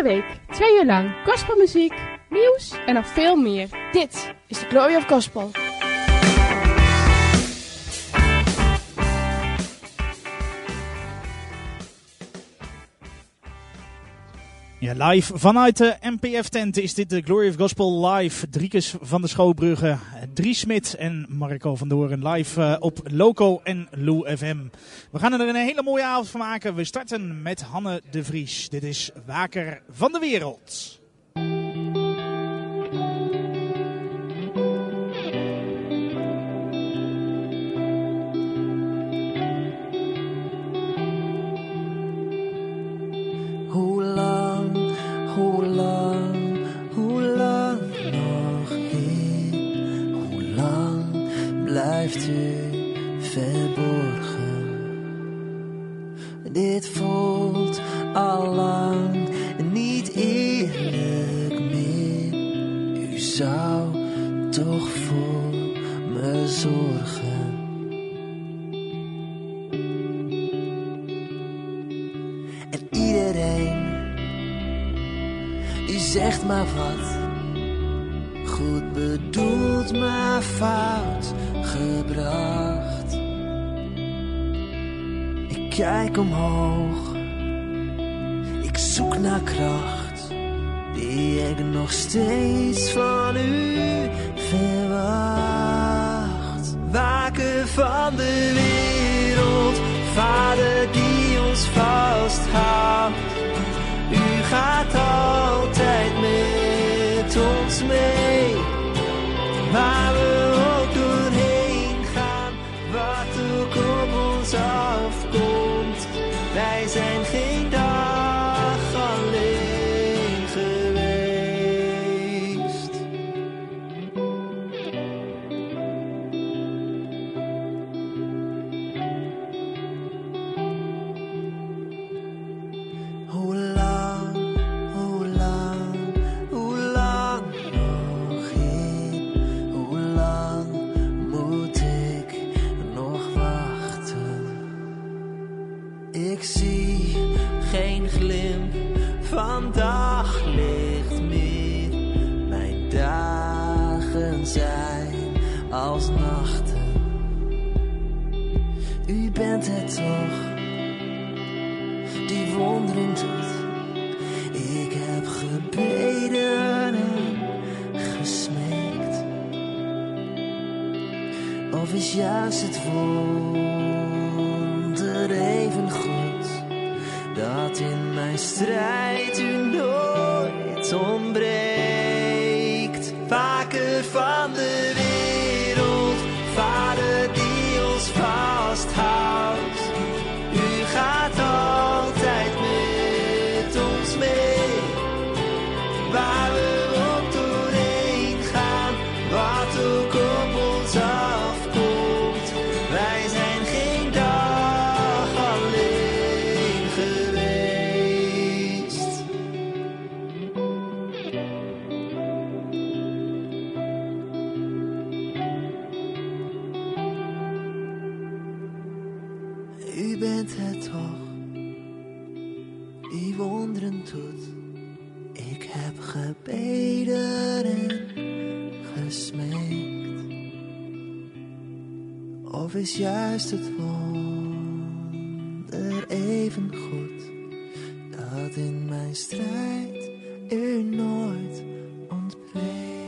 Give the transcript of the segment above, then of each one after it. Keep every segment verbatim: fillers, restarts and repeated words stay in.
week, twee uur lang, gospelmuziek, nieuws en nog veel meer. Dit is de Glory of Gospel. Ja, live vanuit de M P F-tent is dit de Glory of Gospel live. Driekes van de Schouwbrugge, Dries Smit en Marco van Doorn live uh, op Loco en Lou F M. We gaan er een hele mooie avond van maken. We starten met Hanne de Vries. Dit is Waker van de Wereld. Blijft u verborgen. Dit voelt al lang niet eerlijk meer. U zou toch voor me zorgen. En iedereen, u zegt maar wat. Goed bedoeld, maar fout gebracht. Ik kijk omhoog, ik zoek naar kracht, die ik nog steeds van u verwacht. Waker van de wereld, Vader die ons vasthoudt. U gaat altijd met ons mee, waar we ook doorheen gaan, wat ook op ons afkomt. Wij zijn geen dag alleen geweest. Hoe lang, hoe lang, hoe lang nog, Heer? Hoe lang moet ik nog wachten? Ik zie geen glimp van daglicht meer. Mijn dagen zijn als nachten. U bent het toch, die wonderen doet. Ik heb gebeden en gesmeekt. Of is juist het wonder even goed, dat in mijn strijd u nooit ontbreekt. Waker van de wereld, Vader die ons vasthoudt. U gaat altijd met ons mee, waar we ook doorheen gaan, wat ook op ons afkomt. Wij zijn geen dag alleen geweest. U bent het toch, die wonderen doet. Ik heb gebeden en gesmeekt. Of is juist het wonder even goed, dat in mijn strijd u nooit ontbreekt.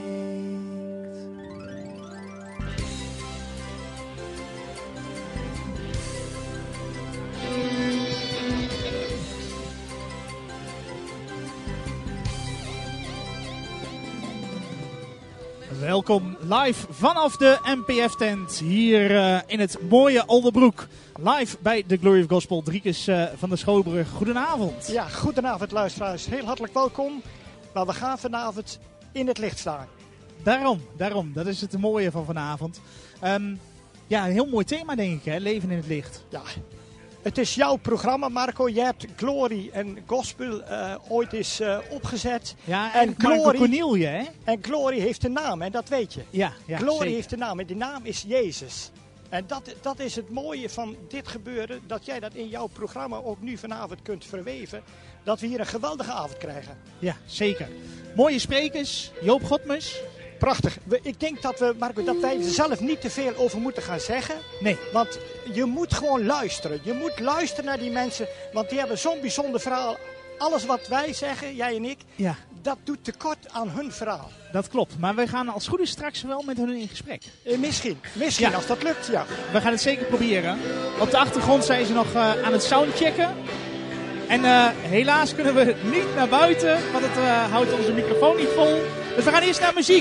Welkom live vanaf de M P F-tent hier uh, in het mooie Oldenbroek. Live bij de Glory of Gospel, Driekes uh, van de Schouwbrug. Goedenavond. Ja, goedenavond luisteraars. Heel hartelijk welkom. Maar we gaan vanavond in het licht staan. Daarom, daarom. Dat is het mooie van vanavond. Um, ja, een heel mooi thema denk ik, hè? Leven in het licht. Ja, het is jouw programma, Marco. Je hebt Glory en Gospel uh, ooit eens uh, opgezet. Ja, en, en Glory Cornelie, hè? En Glory heeft een naam, en dat weet je. Ja, ja Glory zeker. heeft een naam en die naam is Jezus. En dat, dat is het mooie van dit gebeuren, dat jij dat in jouw programma ook nu vanavond kunt verweven. Dat we hier een geweldige avond krijgen. Ja, zeker. Mooie sprekers, Joop Godmes. Prachtig. We, ik denk dat, we, Marco, dat wij er zelf niet te veel over moeten gaan zeggen. Nee. Want je moet gewoon luisteren. Je moet luisteren naar die mensen, want die hebben zo'n bijzonder verhaal. Alles wat wij zeggen, jij en ik, Ja. dat doet tekort aan hun verhaal. Dat klopt, maar wij gaan als goed is straks wel met hun in gesprek. Eh, misschien, misschien Ja. als dat lukt, ja. We gaan het zeker proberen. Op de achtergrond zijn ze nog uh, aan het soundchecken. En uh, helaas kunnen we niet naar buiten, want het uh, houdt onze microfoon niet vol. Dus we gaan eerst naar muziek.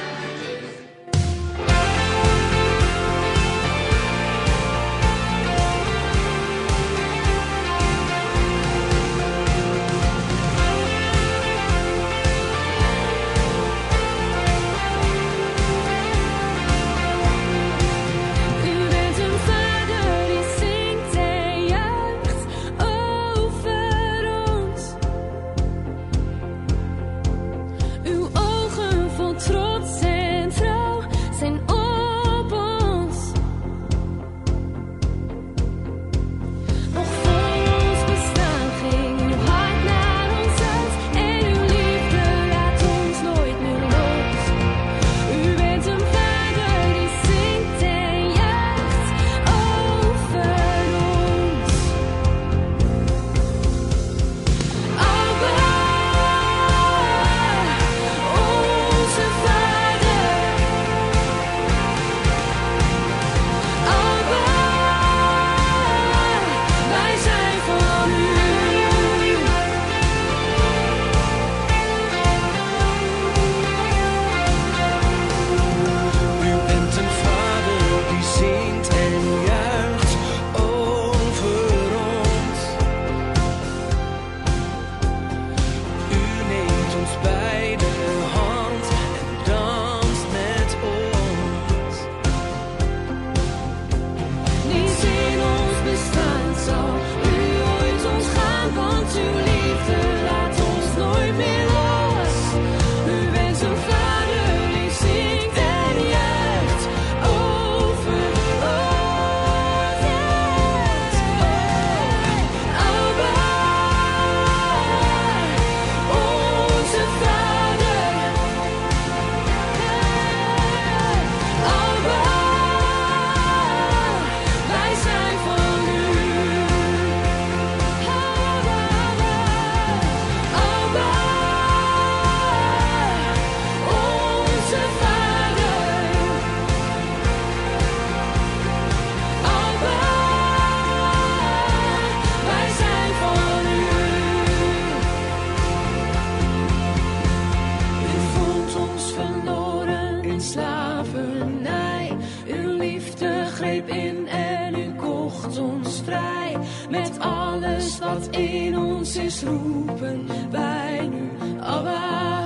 Roepen wij nu Abba.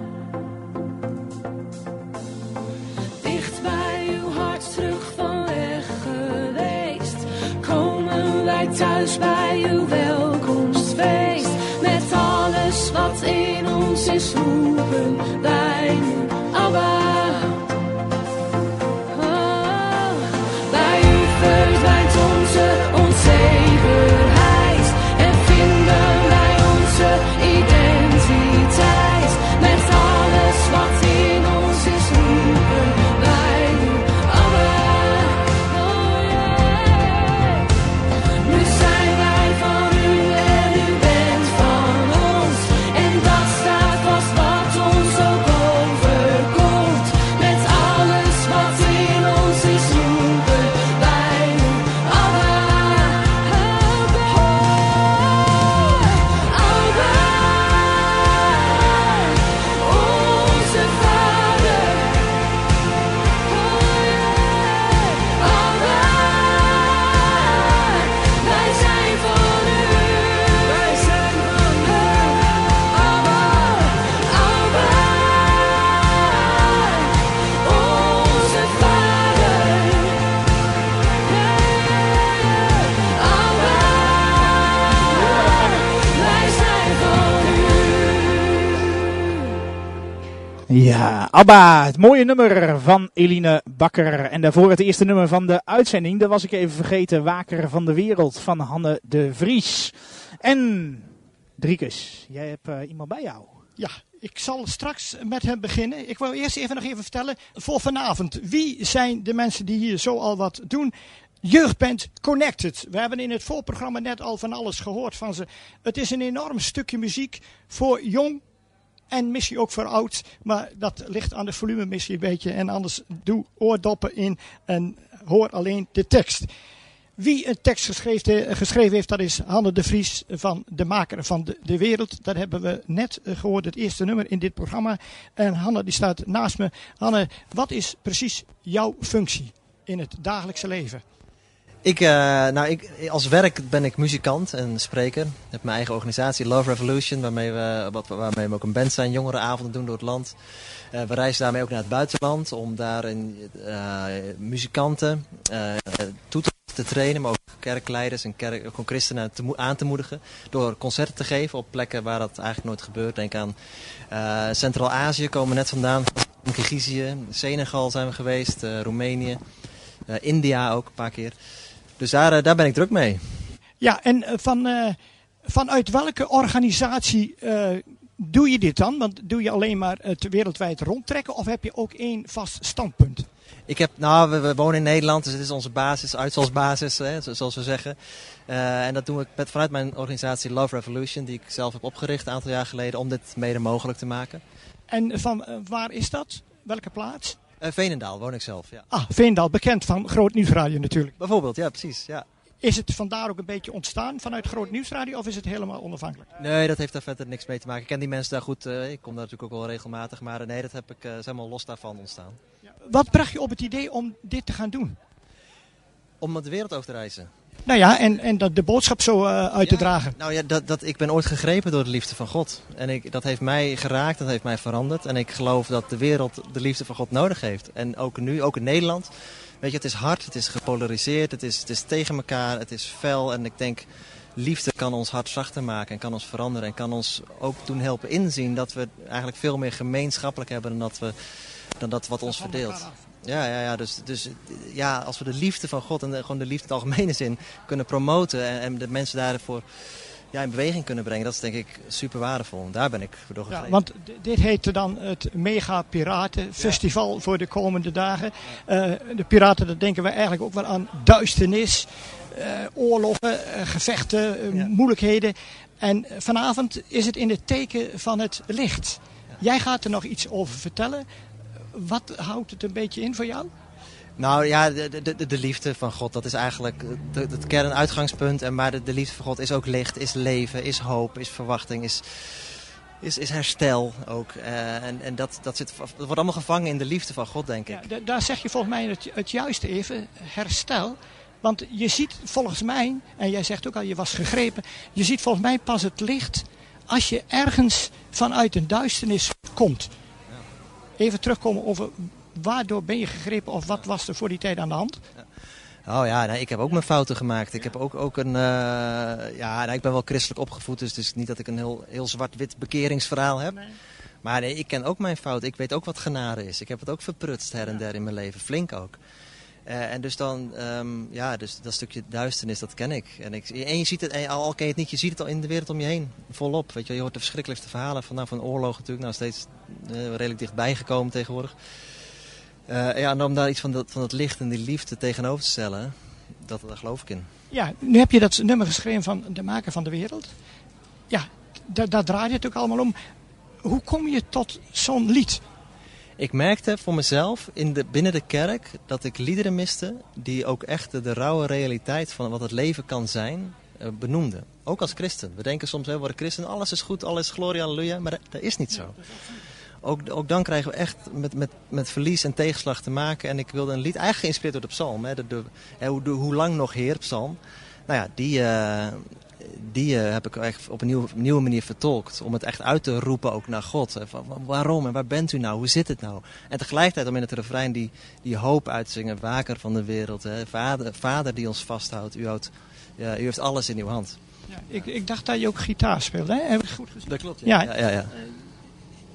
Dicht bij uw hart terug van weg geweest, komen wij thuis bij uw welkomstfeest. Met alles wat in ons is roepen wij nu Abba. Oh, bij u verdwijnt onze onzekerheid en vinden wij onze identiteit. Met alles wat in ons is roepen wij nu Abba. Oh yeah. Nu zijn wij van u en u bent van ons. En dat staat vast wat ons ook overkomt. Ja, ABBA, het mooie nummer van Eline Bakker. En daarvoor het eerste nummer van de uitzending. Dat was ik even vergeten. Waker van de Wereld van Hanne de Vries. En Driekes, jij hebt uh, iemand bij jou. Ja, ik zal straks met hem beginnen. Ik wil eerst even nog even vertellen voor vanavond. Wie zijn de mensen die hier zo al wat doen? Jeugdband Connected. We hebben in het voorprogramma net al van alles gehoord van ze. Het is een enorm stukje muziek voor jong en misschien ook voor oud. Maar dat ligt aan de volume misschien een beetje. En anders doe oordoppen in en hoor alleen de tekst. Wie een tekst geschreven, geschreven heeft, dat is Hanne de Vries van de Maker van de, de Wereld. Dat hebben we net gehoord, het eerste nummer in dit programma. En Hanne die staat naast me. Hanne, wat is precies jouw functie in het dagelijkse leven? Ik, uh, nou, ik, als werk ben ik muzikant en spreker. Ik heb mijn eigen organisatie Love Revolution, waarmee we, wat, waarmee we ook een band zijn, jongerenavonden doen door het land. Uh, we reizen daarmee ook naar het buitenland om daarin uh, muzikanten uh, toe te, te trainen, maar ook kerkleiders en kerk, ook christenen te, aan te moedigen. Door concerten te geven op plekken waar dat eigenlijk nooit gebeurt. Denk aan uh, Centraal-Azië, komen we net vandaan, Kirgizië, Senegal zijn we geweest, uh, Roemenië, uh, India ook een paar keer. Dus daar, uh, daar ben ik druk mee. Ja, en uh, van, uh, vanuit welke organisatie uh, doe je dit dan? Want doe je alleen maar het wereldwijd rondtrekken of heb je ook één vast standpunt? Ik heb, nou, we, we wonen in Nederland, dus het is onze basis, uitvalsbasis, hè, zoals we zeggen. Uh, en dat doen we met, vanuit mijn organisatie Love Revolution, die ik zelf heb opgericht een aantal jaar geleden, om dit mede mogelijk te maken. En van uh, waar is dat? Welke plaats? Uh, Veenendaal woon ik zelf, ja. Ah, Veenendaal, bekend van Groot Nieuwsradio natuurlijk. Bijvoorbeeld, ja, precies, ja. Is het vandaar ook een beetje ontstaan vanuit Groot Nieuwsradio of is het helemaal onafhankelijk? Nee, dat heeft daar verder niks mee te maken. Ik ken die mensen daar goed, uh, ik kom daar natuurlijk ook wel regelmatig, maar uh, nee, dat heb ik uh, is helemaal los daarvan ontstaan. Ja. Wat bracht je op het idee om dit te gaan doen? Om de wereld over te reizen. Nou ja, en, en dat de boodschap zo uh, uit ja, te dragen. Nou ja, dat, dat, ik ben ooit gegrepen door de liefde van God. En ik, dat heeft mij geraakt, dat heeft mij veranderd. En ik geloof dat de wereld de liefde van God nodig heeft. En ook nu, ook in Nederland. Weet je, het is hard, het is gepolariseerd, het is, het is tegen elkaar, het is fel. En ik denk, liefde kan ons hart zachter maken en kan ons veranderen. En kan ons ook doen helpen inzien dat we eigenlijk veel meer gemeenschappelijk hebben dan dat, we, dan dat wat ons verdeelt. Ja, ja, ja dus, dus ja, als we de liefde van God en de, gewoon de liefde in de algemene zin kunnen promoten en, en de mensen daarvoor ja, in beweging kunnen brengen, dat is denk ik super waardevol. Daar ben ik door gegrepen. Ja, want d- dit heette dan het Mega Piraten Festival ja. voor de komende dagen. Uh, de piraten, dat denken we eigenlijk ook wel aan duisternis, uh, oorlogen, uh, gevechten, uh, ja. moeilijkheden. En vanavond is het in het teken van het licht. Ja. Jij gaat er nog iets over vertellen. Wat houdt het een beetje in voor jou? Nou ja, de, de, de liefde van God, dat is eigenlijk de, het kernuitgangspunt. En maar de, de liefde van God is ook licht, is leven, is hoop, is verwachting, is, is, is herstel ook. Uh, en en dat, dat, zit, dat wordt allemaal gevangen in de liefde van God, denk ik. Ja, d- daar zeg je volgens mij het, het juiste even, herstel. Want je ziet volgens mij, en jij zegt ook al, je was gegrepen. Je ziet volgens mij pas het licht als je ergens vanuit een duisternis komt. Even terugkomen over waardoor ben je gegrepen of wat was er voor die tijd aan de hand? Oh ja, nee, ik heb ook mijn fouten gemaakt. Ik heb ook, ook een, uh, ja, nou, ik ben wel christelijk opgevoed, dus het is niet dat ik een heel, heel zwart-wit bekeringsverhaal heb. Nee. Maar nee, ik ken ook mijn fouten. Ik weet ook wat genade is. Ik heb het ook verprutst her en der in mijn leven, flink ook. Uh, en dus dan, um, ja, dus dat stukje duisternis, dat ken ik. En, ik, en je ziet het, en al ken je het niet, je ziet het al in de wereld om je heen, volop. Weet je, je hoort de verschrikkelijkste verhalen van, nou, van oorlog natuurlijk, nou steeds uh, redelijk dichtbij gekomen tegenwoordig. Uh, ja, en om daar iets van dat, van dat licht en die liefde tegenover te stellen, dat, daar geloof ik in. Ja, nu heb je dat nummer geschreven van de Maker van de Wereld. Ja, daar, daar draait het ook allemaal om. Hoe kom je tot zo'n lied? Ik merkte voor mezelf in de, binnen de kerk dat ik liederen miste die ook echt de, de rauwe realiteit van wat het leven kan zijn uh, benoemden. Ook als christen. We denken soms, we worden christen, alles is goed, alles is glorie, halleluja, maar dat, dat is niet zo. Ook, ook dan krijgen we echt met, met, met verlies en tegenslag te maken. En ik wilde een lied, eigenlijk geïnspireerd door de psalm. Hè, de, de, de, de Hoe lang nog Heer psalm. Nou ja, die, uh, die uh, heb ik echt op een nieuwe, nieuwe manier vertolkt. Om het echt uit te roepen ook naar God. Van, waarom en waar bent u nou? Hoe zit het nou? En tegelijkertijd om in het refrein die, die hoop uit te zingen. Waker van de wereld. Hè, vader, vader die ons vasthoudt. U, houdt, ja, u heeft alles in uw hand. Ja, ik, ik dacht dat je ook gitaar speelde. Hè? Heb ik goed gezien? Dat klopt, ja. ja, ja, ja, ja.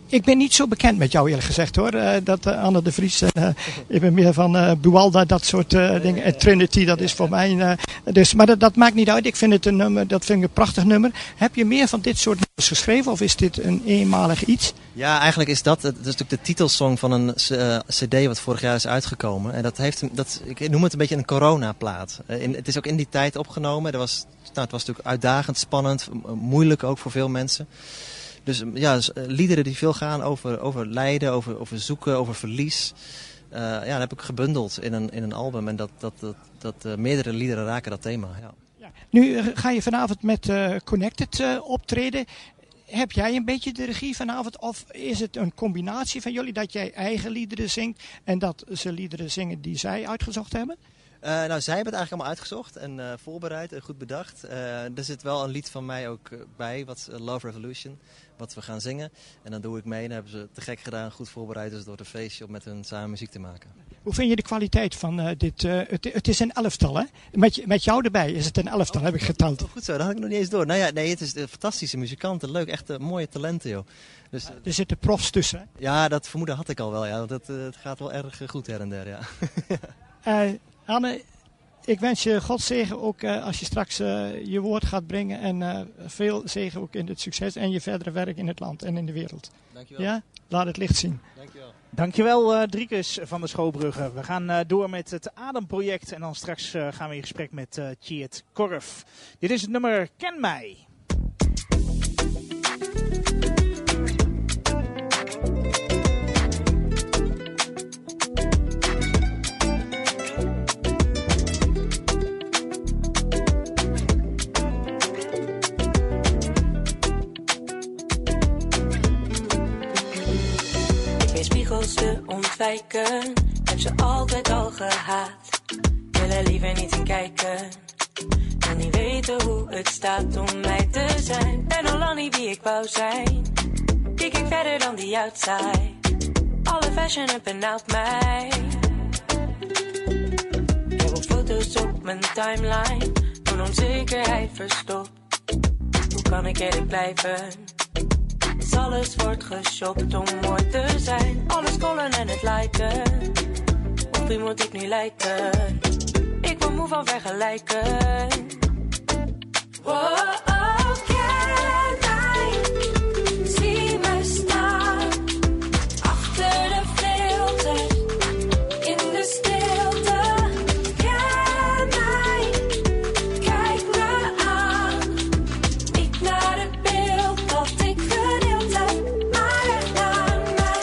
Ik ben niet zo bekend met jou eerlijk gezegd hoor. Uh, dat uh, Anne de Vries. Uh, ik ben meer van uh, Buwalda, dat soort uh, dingen. En Trinity, dat is voor mij. Uh, dus, maar dat, dat maakt niet uit. Ik vind het een nummer, dat vind ik een prachtig nummer. Heb je meer van dit soort nummers geschreven of is dit een eenmalig iets? Ja, eigenlijk is dat, dat is natuurlijk de titelsong van een uh, cd wat vorig jaar is uitgekomen. En dat heeft, dat, ik noem het een beetje een coronaplaat. Uh, in, het is ook in die tijd opgenomen. Er was, nou, het was natuurlijk uitdagend, spannend, moeilijk ook voor veel mensen. Dus ja, liederen die veel gaan over, over lijden, over, over zoeken, over verlies. Uh, ja, dat heb ik gebundeld in een, in een album. En dat, dat, dat, dat uh, meerdere liederen raken dat thema. Ja. Ja. Nu uh, ga je vanavond met uh, Connected uh, optreden. Heb jij een beetje de regie vanavond? Of is het een combinatie van jullie dat jij eigen liederen zingt en dat ze liederen zingen die zij uitgezocht hebben? Uh, nou, zij hebben het eigenlijk allemaal uitgezocht en uh, voorbereid en goed bedacht. Uh, er zit wel een lied van mij ook uh, bij, wat uh, Love Revolution, wat we gaan zingen. En dan doe ik mee en dan hebben ze te gek gedaan, goed voorbereid. Dus door een feestje om met hun samen muziek te maken. Hoe vind je de kwaliteit van uh, dit? Uh, het, het is een elftal, hè? Met, met jou erbij is het een elftal, oh, heb ik geteld. Oh, goed zo, dat had ik nog niet eens door. Nou ja, nee, het is uh, fantastische muzikanten, leuk, echt uh, mooie talenten, joh. Dus, uh, er zitten profs tussen, hè? Ja, dat vermoeden had ik al wel, ja. Want het, uh, het gaat wel erg uh, goed her en der, ja. uh, Anne, ik wens je God zegen ook uh, als je straks uh, je woord gaat brengen. En uh, veel zegen ook in het succes en je verdere werk in het land en in de wereld. Dankjewel. Ja? Laat het licht zien. Dankjewel. Dankjewel uh, Driekes van de Schoobrugge. We gaan uh, door met het Ademproject en dan straks uh, gaan we in gesprek met uh, Tjeerd Korf. Dit is het nummer Ken Mij. Te ontwijken, heb ze altijd al gehaat. Wil er liever niet in kijken, wil niet weten hoe het staat om mij te zijn. Ben al lang niet wie ik wou zijn, kijk ik verder dan die outside. Alle fashion up en out mij. Ik heb ook foto's op mijn timeline, mijn onzekerheid verstopt. Hoe kan ik eerlijk blijven? Alles wordt geshopt om mooi te zijn. Alles scrollen en het liken. Op wie moet ik nu lijken? Ik word moe van vergelijken. Wow, oh, ken mij. Zie me staan. Achter de filter. In de stilte. Ken mij. Kijk me aan. Niet naar de beeld dat ik gedeeld heb. Maar echt naar mij.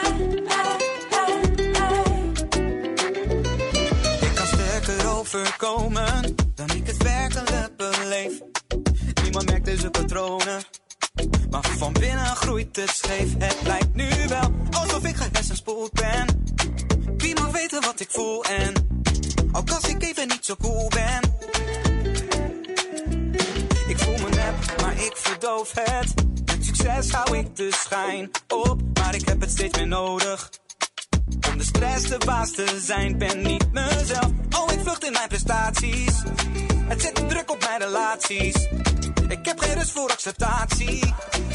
Ik kan sterker overkomen dan ik het werkelijk beleef. Niemand merkt deze patronen, maar van binnen groeit het scheef. Het lijkt nu wel alsof ik gehersenspoeld ben. Wie mag weten wat ik voel en ook als ik even niet zo cool ben. Ik voel me nep, maar ik verdoof het. Met succes hou ik de schijn op, maar ik heb het steeds meer nodig. Om de stress de baas te zijn, ben niet mezelf. Oh, ik vlucht in mijn prestaties. Het zet druk op mijn relaties. Ik heb geen rust voor acceptatie.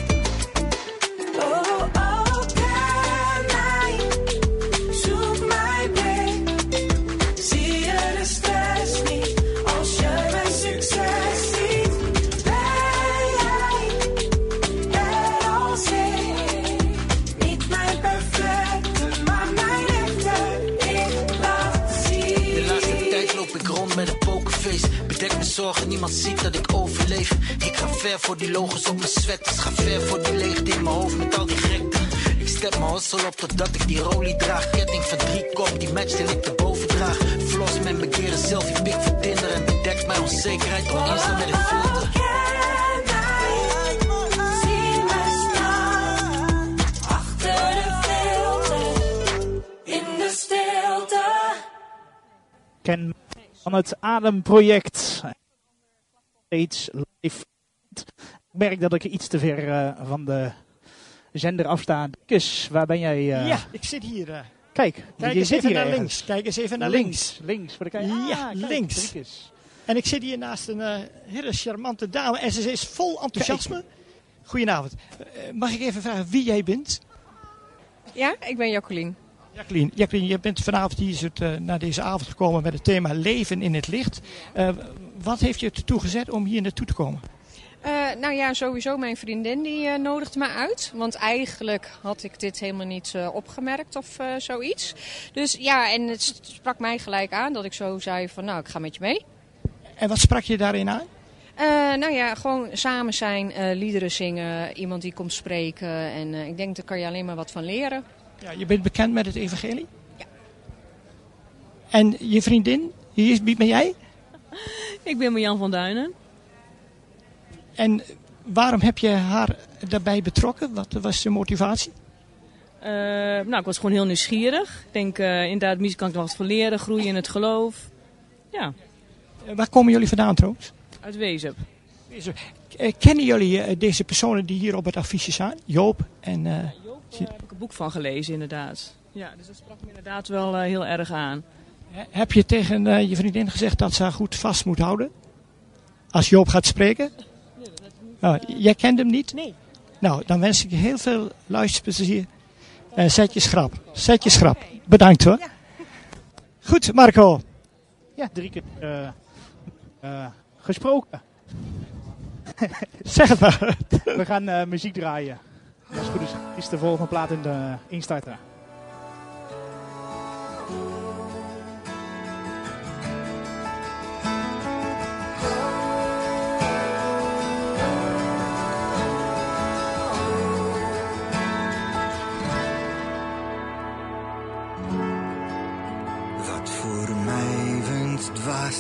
Oh, oh, ken mij. Zoek mij mee. Zie je de stress niet als je mijn succes ziet? Ben jij er als ik? Niet mijn perfecte, maar mijn liefde. Ik laat zien. De laatste tijd loop ik rond met een pokerface. Bedek mijn zorgen, niemand ziet dat ik overleef. Ik ga ver voor die logos op mijn sweaters. Ga ver voor die leegte in mijn hoofd met al die gekte. Ik step mijn hustle op totdat ik die rolie draag. Ketting van drie kop, die match die ik erboven draag. Floss met mijn keren selfie, pik voor Tinder. En bedek mijn onzekerheid door Insta met een filter. Zie me staan. Achter de filter. In de stilte. Ken Mij van het Ademproject. Steeds live. Ik merk dat ik iets te ver uh, van de zender afsta. Kus, waar ben jij? Uh... Ja, ik zit hier. Uh... Kijk, Kijk je eens zit even hier naar ergens. links. Kijk eens even naar links. Links, links voor de kijker. Ja, ah, kijk, links. Driekes. En ik zit hier naast een uh, hele charmante dame. En ze is vol enthousiasme. Goedenavond. Uh, mag ik even vragen wie jij bent? Ja, ik ben Jacqueline. Jacqueline, Jacqueline, je bent vanavond hier zo uh, naar deze avond gekomen met het thema Leven in het Licht. Uh, wat heeft je ertoe gezet om hier naartoe te komen? Uh, nou ja, sowieso mijn vriendin die uh, nodigde me uit. Want eigenlijk had ik dit helemaal niet uh, opgemerkt of uh, zoiets. Dus ja, en het sprak mij gelijk aan dat ik zo zei van nou, ik ga met je mee. En wat sprak je daarin aan? Uh, nou ja, gewoon samen zijn, uh, liederen zingen, iemand die komt spreken. En uh, ik denk, daar kan je alleen maar wat van leren. Ja, je bent bekend met het evangelie? Ja. En je vriendin, wie ben jij? Ik ben Marjan van Duinen. En waarom heb je haar daarbij betrokken? Wat was de motivatie? Uh, nou, ik was gewoon heel nieuwsgierig. Ik denk, uh, inderdaad, muziek kan ik nog wat van leren, groeien in het geloof. Ja. Uh, waar komen jullie vandaan trouwens? Uit Wezep. Wezep. Uh, kennen jullie uh, deze personen die hier op het affiche staan? Joop en... Uh, Joop, daar uh, heb ik een boek van gelezen, inderdaad. Ja, dus dat sprak me inderdaad wel uh, heel erg aan. Uh, heb je tegen uh, je vriendin gezegd dat ze haar goed vast moet houden? Als Joop gaat spreken? Nee, dat niet, uh, jij kent hem niet? Nee. Nou, dan wens ik je heel veel luisterplezier. Uh, zet je schrap. Zet je schrap. Bedankt hoor. Ja. Goed, Marco. Ja, drie keer uh, uh, gesproken. Zeg het maar. We gaan uh, muziek draaien. Als het goed is, is de volgende plaat in de instarter. Wat voor mij wens was,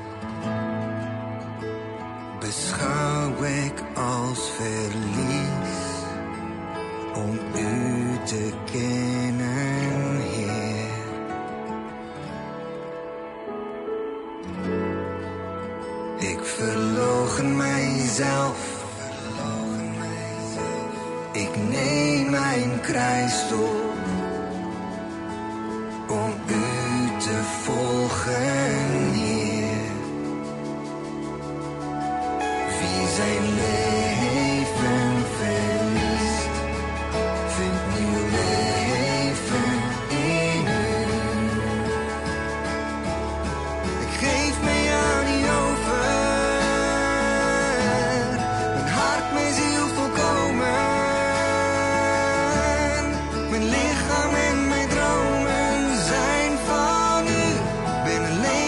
beschouw ik als verlies om u te kennen, Heer. Ik verloochen mijzelf, ik neem mijn kruis op om u te volgen, Heer. Wie zijn leven verliest, vindt nieuw leven in u. Ik geef me aan u over, mijn hart, mijn ziel volkomen. Mijn lichaam en mijn dromen zijn van u. Ben alleen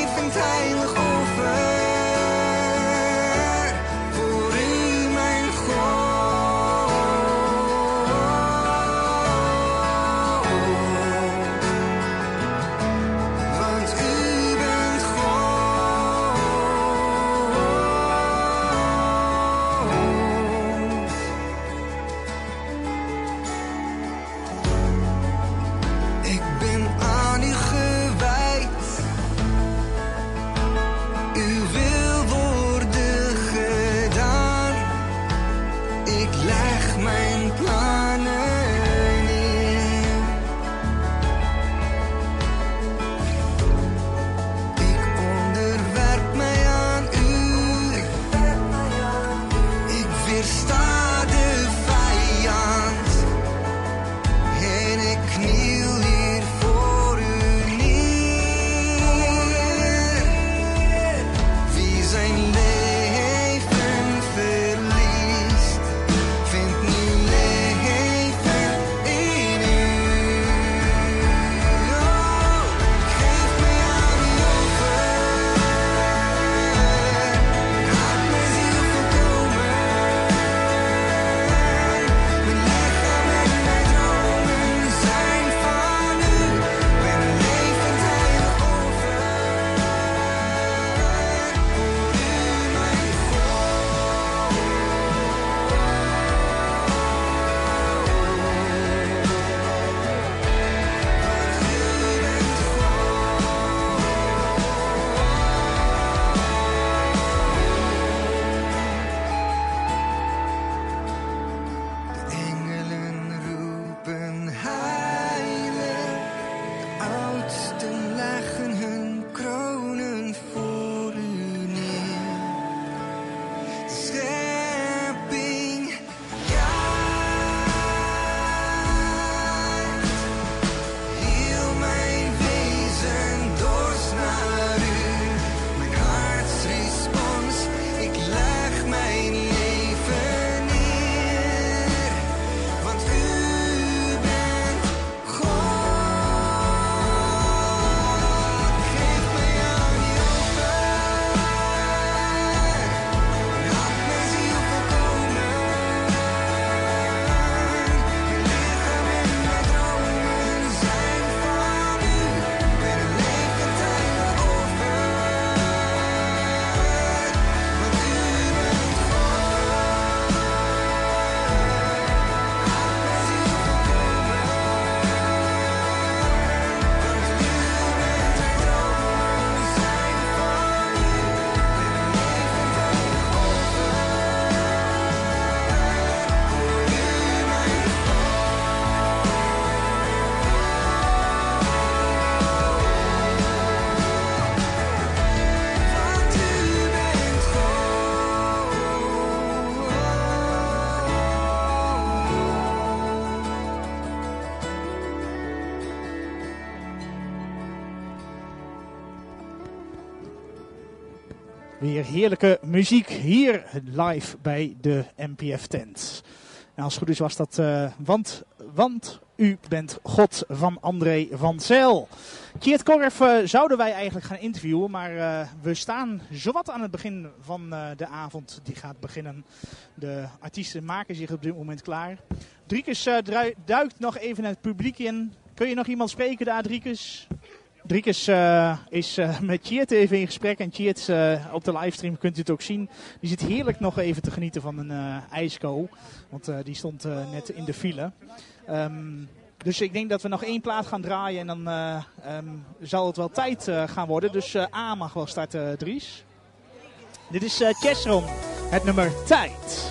Weer heerlijke muziek hier live bij de M P F-tent. Nou, als het goed is was dat, uh, want, want u bent God van André van Zijl. Tjeerd Korf uh, zouden wij eigenlijk gaan interviewen, maar uh, we staan zowat aan het begin van uh, de avond. Die gaat beginnen. De artiesten maken zich op dit moment klaar. Driekes uh, drui- duikt nog even het publiek in. Kun je nog iemand spreken daar, Driekes? Driekes uh, is uh, met Tjeerd even in gesprek. En Tjeerd uh, op de livestream kunt u het ook zien. Die zit heerlijk nog even te genieten van een uh, ijsko. Want uh, die stond uh, net in de file. Um, dus ik denk dat we nog één plaat gaan draaien. En dan uh, um, zal het wel tijd uh, gaan worden. Dus uh, A mag wel starten, Dries. Dit is uh, Chesron. Het nummer Tijd.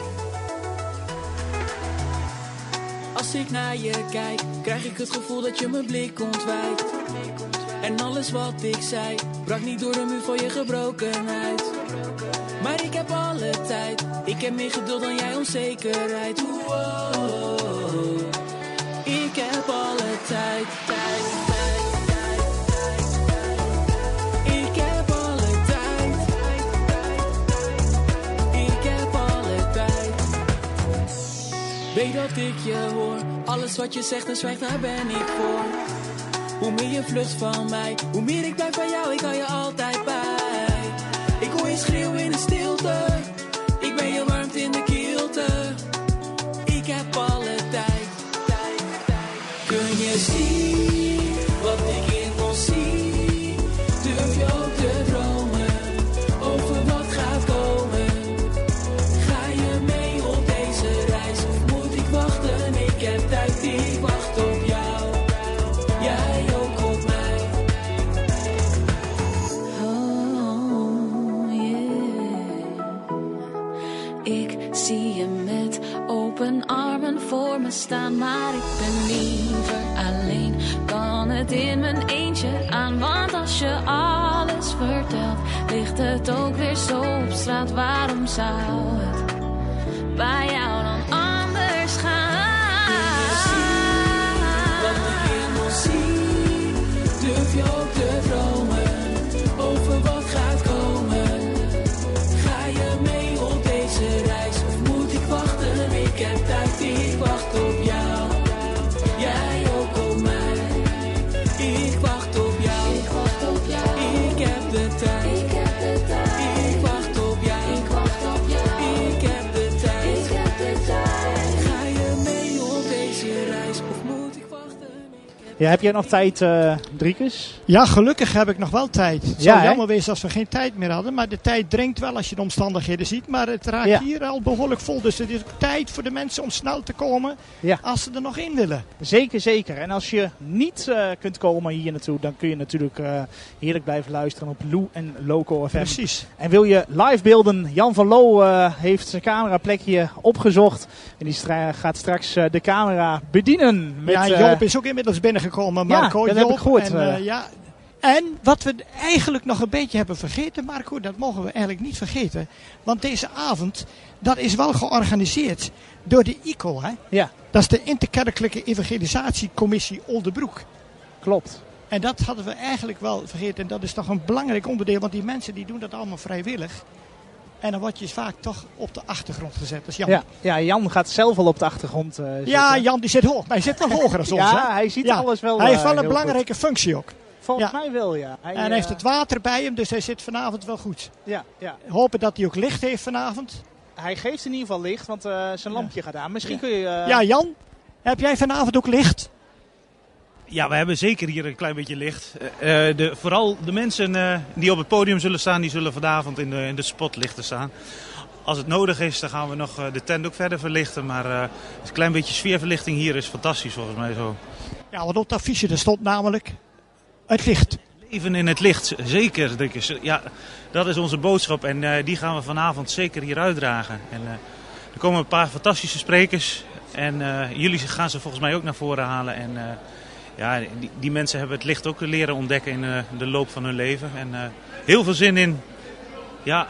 Als ik naar je kijk, krijg ik het gevoel dat je mijn blik ontwijkt. En alles wat ik zei, brak niet door de muur van je gebrokenheid. Maar ik heb alle tijd, ik heb meer geduld dan jij onzekerheid. Wow, ik heb alle tijd, tijd, tijd, tijd, tijd, tijd. Ik heb alle tijd, tijd, tijd, tijd. Ik heb alle tijd. Weet dat ik je hoor, alles wat je zegt en zwijgt, daar ben ik voor. Hoe meer je vlucht van mij, hoe meer ik blijf van jou, ik hou je altijd bij. Ik hoor je schreeuwen in de stilte, ik ben je warmte in de kilte. Ik heb alle tijd, tijd, tijd. Kun je zien wat ik in ons zie? Durf je ook te dromen over wat gaat komen? Ga je mee op deze reis of moet ik wachten? Ik heb tijd, ik wacht op jou. Jij ook op mij. Oh yeah. Ik zie je met open armen voor me staan, maar ik ben liever alleen. Kan het in mijn eentje aan, want als je alles vertelt, ligt het ook weer zo op straat. Waarom zou het bij jou dan anders gaan? Durf je ook te dromen over wat gaat komen? Ga je mee op deze reis of moet ik wachten? Ik heb tijd, ik wacht op jou. Jij ook op mij. Ik wacht op jou. Ik wacht op jou. Ik heb de tijd. Ik heb de tijd. Ik wacht op jou. Ik wacht op jou. Ik heb de tijd. Ik heb de tijd. Ga je mee op deze reis of moet ik wachten? Ja, heb jij nog tijd, uh, Driekes? Ja, gelukkig heb ik nog wel tijd. Het Ja, zou hè? jammer wezen als we geen tijd meer hadden. Maar de tijd dringt wel als je de omstandigheden ziet. Maar het raakt Ja. hier al behoorlijk vol. Dus het is ook tijd voor de mensen om snel te komen Ja. als ze er nog in willen. Zeker, zeker. En als je niet uh, kunt komen hier naartoe, dan kun je natuurlijk uh, heerlijk blijven luisteren op Lou en Loco F M. Precies. En wil je live beelden? Jan van Loo uh, heeft zijn cameraplekje opgezocht. En die stra- gaat straks uh, de camera bedienen. Met, ja, uh, Joop is ook inmiddels binnengekomen, Marco. dat Joop, heb ik gehoord, En, uh. uh, ja. en wat we eigenlijk nog een beetje hebben vergeten, Marco, dat mogen we eigenlijk niet vergeten. Want deze avond, dat is wel georganiseerd door de I C O, hè? Ja. Dat is de Interkerkelijke Evangelisatiecommissie Oldenbroek. Klopt. En dat hadden we eigenlijk wel vergeten. En dat is toch een belangrijk onderdeel, want die mensen die doen dat allemaal vrijwillig. En dan word je vaak toch op de achtergrond gezet. Dat is jammer. Ja, ja, Jan gaat zelf al op de achtergrond uh, zitten. Ja, Jan die zit hoog. Maar hij zit wel hoger dan ons. Ja, hè? hij ziet alles wel, Hij heeft uh, wel een heel belangrijke functie ook. Volgens Ja. mij wel, ja. Hij, En hij uh, heeft het water bij hem, dus hij zit vanavond wel goed. Ja, ja. Hopen dat hij ook licht heeft vanavond. Hij geeft in ieder geval licht, want uh, zijn lampje gaat aan. Misschien Ja. kun je... Uh, Ja, Jan, heb jij vanavond ook licht? Ja, we hebben zeker hier een klein beetje licht. Uh, de, vooral de mensen uh, die op het podium zullen staan, die zullen vanavond in de, in de spotlichten staan. Als het nodig is, dan gaan we nog uh, de tent ook verder verlichten. Maar uh, een klein beetje sfeerverlichting hier is fantastisch volgens mij zo. Ja, want op het affiche er stond namelijk het licht. Leven in het licht, zeker. Denk ik. Ja, dat is onze boodschap en uh, die gaan we vanavond zeker hier uitdragen. En, uh, er komen een paar fantastische sprekers en uh, jullie gaan ze volgens mij ook naar voren halen. En, uh, ja, die, die mensen hebben het licht ook leren ontdekken in uh, de loop van hun leven. En uh, heel veel zin in. Ja.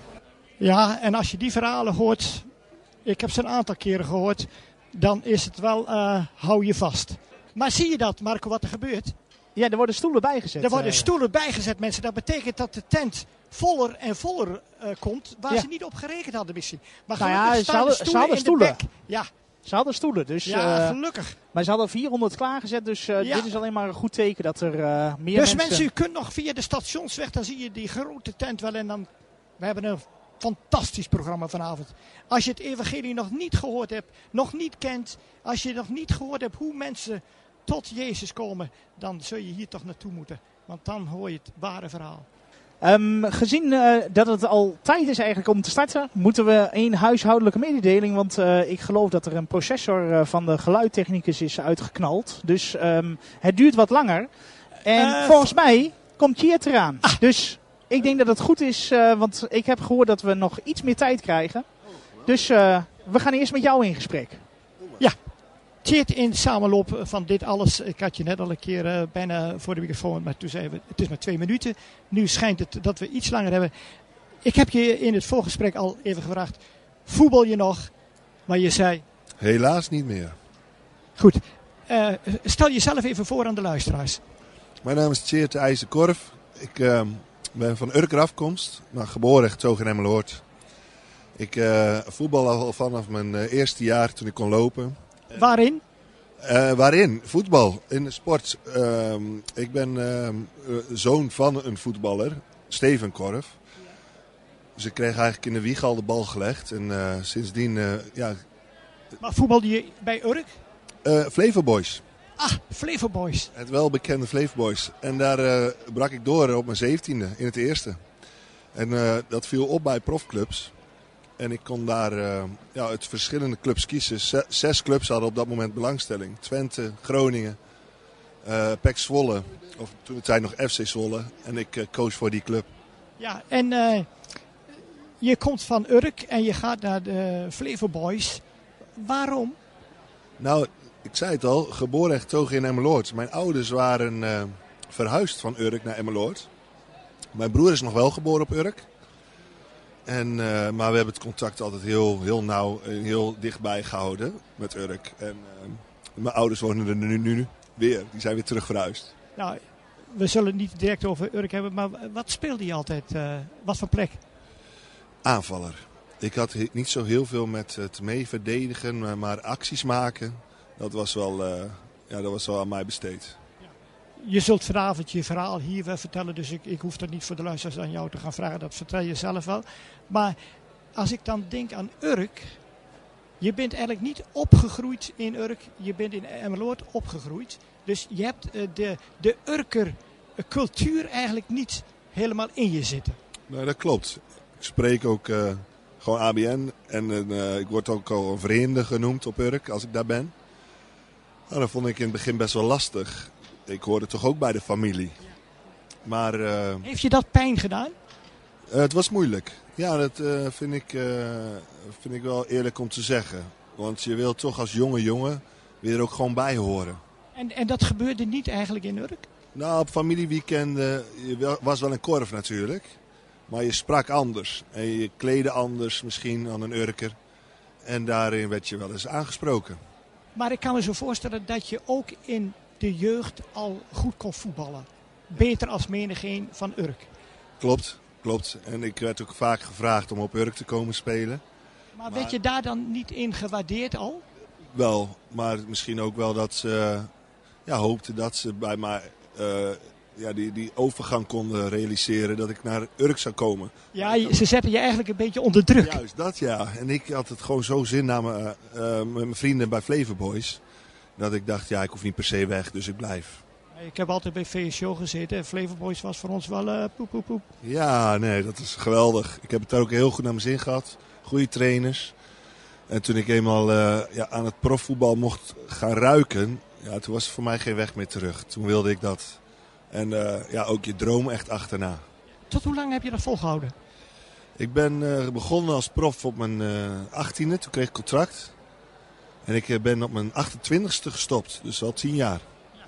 Ja, en als je die verhalen hoort, ik heb ze een aantal keren gehoord, dan is het wel, uh, hou je vast. Maar zie je dat, Marco, wat er gebeurt? Ja, er worden stoelen bijgezet. Er worden uh, stoelen bijgezet, mensen. Dat betekent dat de tent voller en voller uh, komt, waar ja. ze niet op gerekend hadden misschien. Maar nou gelukkig ja, staan ze hadden, de stoelen ze hadden in stoelen. de bek. Ja. Ze hadden stoelen, dus... Ja, uh, gelukkig. Maar ze hadden vierhonderd klaargezet, dus uh, ja. dit is alleen maar een goed teken dat er uh, meer dus mensen... Dus mensen, u kunt nog via de stationsweg, dan zie je die grote tent wel en dan... We hebben een fantastisch programma vanavond. Als je het evangelie nog niet gehoord hebt, nog niet kent, als je nog niet gehoord hebt hoe mensen tot Jezus komen, dan zul je hier toch naartoe moeten. Want dan hoor je het ware verhaal. Um, gezien uh, dat het al tijd is eigenlijk om te starten, moeten we één huishoudelijke mededeling. Want uh, ik geloof dat er een processor uh, van de geluidtechnicus is uitgeknald. Dus um, het duurt wat langer. En uh, volgens mij komt Tjeerd eraan. Ah. Dus ik denk dat het goed is, uh, want ik heb gehoord dat we nog iets meer tijd krijgen. Dus uh, we gaan eerst met jou in gesprek. Ja. Tjeerd, in samenloop van dit alles, ik had je net al een keer uh, bijna voor de microfoon, maar toen zeiden we het is maar twee minuten. Nu schijnt het dat we iets langer hebben. Ik heb je in het voorgesprek al even gevraagd, voetbal je nog? Maar je zei... Helaas niet meer. Goed, uh, stel jezelf even voor aan de luisteraars. Mijn naam is Tjeerd de IJzerkorf. Ik uh, ben van Urker afkomst, maar geboren en getogen in Emmeloord. Ik uh, voetbal al vanaf mijn uh, eerste jaar toen ik kon lopen. Waarin? Uh, waarin? Voetbal, in de sport. Uh, ik ben uh, zoon van een voetballer, Steven Korf. Dus ik kreeg eigenlijk in de wieg al de bal gelegd. En uh, sindsdien, uh, ja... Maar voetbalde je bij Urk? Uh, Flevo Boys. Ah, Flevo Boys. Het welbekende Flevo Boys. En daar uh, brak ik door op mijn zeventiende, in het eerste. En uh, dat viel op bij profclubs. En ik kon daar uh, ja, uit verschillende clubs kiezen. Zes, zes clubs hadden op dat moment belangstelling. Twente, Groningen, uh, P E C Zwolle. Of toen de tijd nog F C Zwolle. En ik uh, koos voor die club. Ja, en uh, je komt van Urk en je gaat naar de Flevo Boys. Waarom? Nou, ik zei het al. Geboren en getogen in Emmeloord. Mijn ouders waren uh, verhuisd van Urk naar Emmeloord. Mijn broer is nog wel geboren op Urk. En, uh, maar we hebben het contact altijd heel, heel nauw en heel dichtbij gehouden met Urk. En uh, mijn ouders wonen er nu, nu weer. Die zijn weer terug verhuisd. Nou, we zullen het niet direct over Urk hebben, maar wat speelde je altijd? Uh, wat voor plek? Aanvaller. Ik had niet zo heel veel met het mee verdedigen, maar, maar acties maken. Dat was wel, uh, ja, dat was wel aan mij besteed. Je zult vanavond je verhaal hier vertellen, dus ik, ik hoef dat niet voor de luisteraars aan jou te gaan vragen. Dat vertel je zelf wel. Maar als ik dan denk aan Urk, je bent eigenlijk niet opgegroeid in Urk, je bent in Emmeloord opgegroeid. Dus je hebt uh, de, de Urker cultuur eigenlijk niet helemaal in je zitten. Nee, dat klopt. Ik spreek ook uh, gewoon A B N en uh, ik word ook al een vreemde genoemd op Urk als ik daar ben. Nou, dat vond ik in het begin best wel lastig. Ik hoorde toch ook bij de familie. Maar, uh, heeft je dat pijn gedaan? Uh, het was moeilijk. Ja, dat uh, vind, ik, uh, vind ik wel eerlijk om te zeggen. Want je wilt toch als jonge jongen weer ook gewoon bij horen. En, en dat gebeurde niet eigenlijk in Urk? Nou, op familieweekenden je was wel een korf natuurlijk. Maar je sprak anders. En je kleedde anders misschien dan een Urker. En daarin werd je wel eens aangesproken. Maar ik kan me zo voorstellen dat je ook in de jeugd al goed kon voetballen. Beter als menigeen van Urk. Klopt, klopt. En ik werd ook vaak gevraagd om op Urk te komen spelen. Maar, maar werd je daar dan niet in gewaardeerd al? Wel, maar misschien ook wel dat ze ja, hoopten dat ze bij mij uh, ja, die, die overgang konden realiseren dat ik naar Urk zou komen. Ja, ze zetten je eigenlijk een beetje onder druk. Juist dat, ja. En ik had het gewoon zo zin na me, uh, met mijn vrienden bij Flevo Boys. Dat ik dacht, ja, ik hoef niet per se weg, dus ik blijf. Ik heb altijd bij V S O gezeten en Flevo Boys was voor ons wel uh, poep, poep, poep. Ja, nee, dat is geweldig. Ik heb het daar ook heel goed naar mijn zin gehad. Goede trainers. En toen ik eenmaal uh, ja, aan het profvoetbal mocht gaan ruiken, ja, toen was er voor mij geen weg meer terug. Toen wilde ik dat. En uh, ja, ook je droom echt achterna. Tot hoe lang heb je dat volgehouden? Ik ben uh, begonnen als prof op mijn uh, achttiende, toen kreeg ik contract. En ik ben op mijn achtentwintigste gestopt, dus al tien jaar.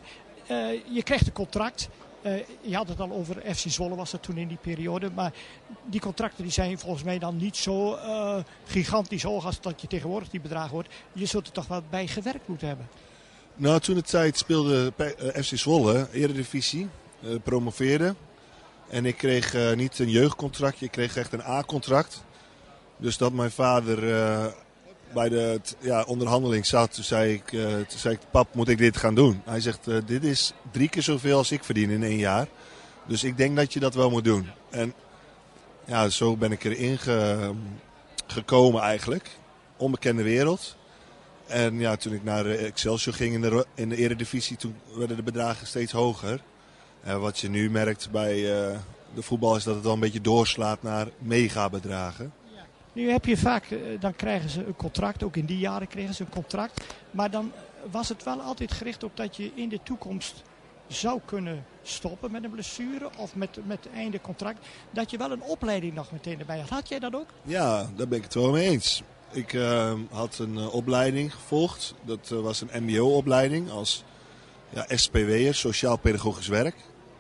Uh, je kreeg een contract. Uh, je had het al over F C Zwolle was dat toen in die periode. Maar die contracten die zijn volgens mij dan niet zo uh, gigantisch hoog als dat je tegenwoordig die bedragen hoort. Je zult er toch wel bij gewerkt moeten hebben. Nou, toen de tijd speelde F C Zwolle, Eredivisie, uh, promoveerde. En ik kreeg uh, niet een jeugdcontractje, ik kreeg echt een A-contract. Dus dat mijn vader uh, bij de t, ja, onderhandeling zat, toen zei, ik, uh, toen zei ik, pap, moet ik dit gaan doen? Hij zegt, uh, dit is drie keer zoveel als ik verdien in één jaar. Dus ik denk dat je dat wel moet doen. En ja, zo ben ik erin ge, gekomen eigenlijk. Onbekende wereld. En ja, toen ik naar Excelsior ging in de, in de Eredivisie, toen werden de bedragen steeds hoger. Uh, wat je nu merkt bij uh, de voetbal is dat het wel een beetje doorslaat naar megabedragen. Ja. Nu heb je vaak, uh, dan krijgen ze een contract, ook in die jaren kregen ze een contract. Maar dan was het wel altijd gericht op dat je in de toekomst zou kunnen stoppen met een blessure of met, met het einde contract. Dat je wel een opleiding nog meteen erbij had. Had jij dat ook? Ja, daar ben ik het wel mee eens. Ik uh, had een uh, opleiding gevolgd. Dat uh, was een M B O-opleiding als ja, S P W'er, Sociaal-Pedagogisch Werk.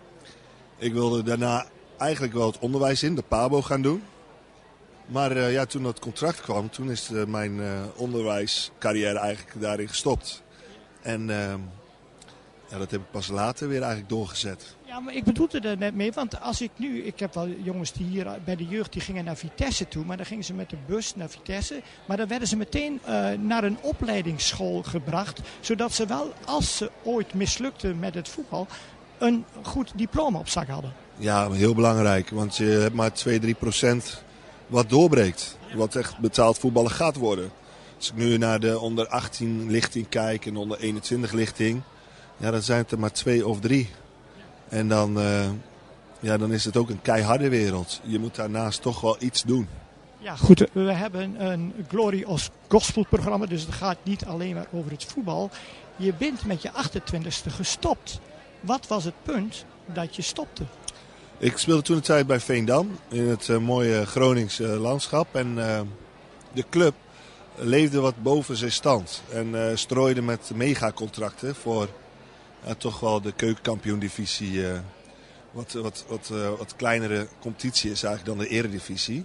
Ik wilde daarna eigenlijk wel het onderwijs in, de PABO, gaan doen. Maar uh, ja, toen dat contract kwam, toen is uh, mijn uh, onderwijscarrière eigenlijk daarin gestopt. En uh, ja, dat heb ik pas later weer eigenlijk doorgezet. Ja, maar ik bedoelde er net mee, want als ik nu, ik heb wel jongens die hier bij de jeugd, die gingen naar Vitesse toe, maar dan gingen ze met de bus naar Vitesse. Maar dan werden ze meteen uh, naar een opleidingsschool gebracht, zodat ze wel, als ze ooit mislukten met het voetbal, een goed diploma op zak hadden. Ja, heel belangrijk, want je hebt maar twee tot drie procent wat doorbreekt, wat echt betaald voetballen gaat worden. Als ik nu naar de onder achttien lichting kijk en onder eenentwintig lichting, ja, dan zijn het er maar twee of drie. En dan, uh, ja, dan is het ook een keiharde wereld. Je moet daarnaast toch wel iets doen. Ja, goed. We hebben een Glory als Gospel programma, dus het gaat niet alleen maar over het voetbal. Je bent met je achtentwintigste gestopt. Wat was het punt dat je stopte? Ik speelde toen een tijd bij Veendam in het uh, mooie Groningse uh, landschap. En uh, de club leefde wat boven zijn stand. En uh, strooide met megacontracten voor uh, toch wel de keukenkampioen-divisie. Uh, wat, wat, wat, uh, wat kleinere competitie is eigenlijk dan de eredivisie.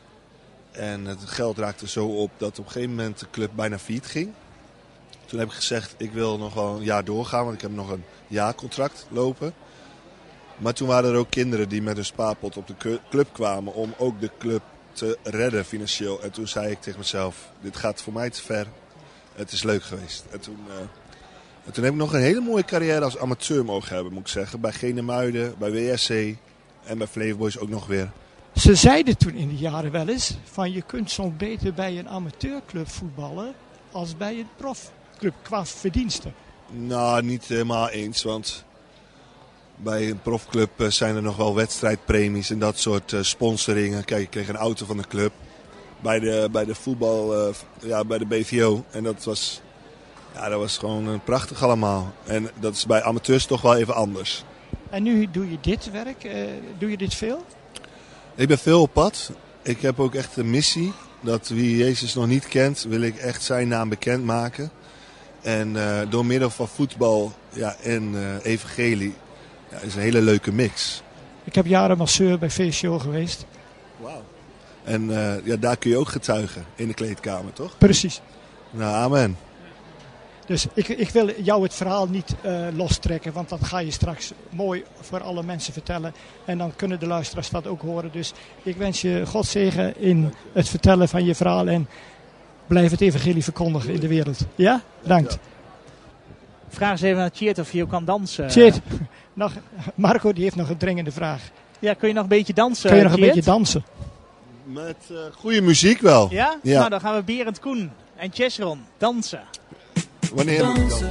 En het geld raakte zo op dat op een gegeven moment de club bijna failliet ging. Toen heb ik gezegd, ik wil nog wel een jaar doorgaan, want ik heb nog een jaarcontract lopen. Maar toen waren er ook kinderen die met een spaarpot op de club kwamen om ook de club te redden financieel. En toen zei ik tegen mezelf, dit gaat voor mij te ver. Het is leuk geweest. En toen, uh, en toen heb ik nog een hele mooie carrière als amateur mogen hebben, moet ik zeggen. Bij Genemuiden, bij W S C en bij Flevo Boys ook nog weer. Ze zeiden toen in die jaren wel eens, van je kunt soms beter bij een amateurclub voetballen als bij een profclub qua verdiensten. Nou, niet helemaal eens, want bij een profclub zijn er nog wel wedstrijdpremies en dat soort uh, sponsoringen. Kijk, ik kreeg een auto van de club bij de, bij de voetbal, uh, ja, bij de B V O. En dat was, ja, dat was gewoon uh, prachtig allemaal. En dat is bij amateurs toch wel even anders. En nu doe je dit werk, uh, doe je dit veel? Ik ben veel op pad. Ik heb ook echt een missie. Dat wie Jezus nog niet kent, wil ik echt zijn naam bekendmaken. En uh, door middel van voetbal ja, en uh, evangelie ja, is een hele leuke mix. Ik heb jaren masseur bij V C O geweest. Wauw. En uh, ja, daar kun je ook getuigen in de kleedkamer, toch? Precies. Nou, amen. Dus ik, ik wil jou het verhaal niet uh, lostrekken, want dat ga je straks mooi voor alle mensen vertellen. En dan kunnen de luisteraars dat ook horen. Dus ik wens je God zegen in het vertellen van je verhaal en blijf het evangelie verkondigen in de wereld. Ja? Dank. Vraag eens even aan Tjeerd of je kan dansen. Tjeerd, nog, Marco die heeft nog een dringende vraag. Ja, kun je nog een beetje dansen? Kun je nog een Tjeerd? beetje dansen? Met uh, goede muziek wel. Ja? Ja? Nou, dan gaan we Berend Koen en Chesron dansen. Wanneer moet ik dansen?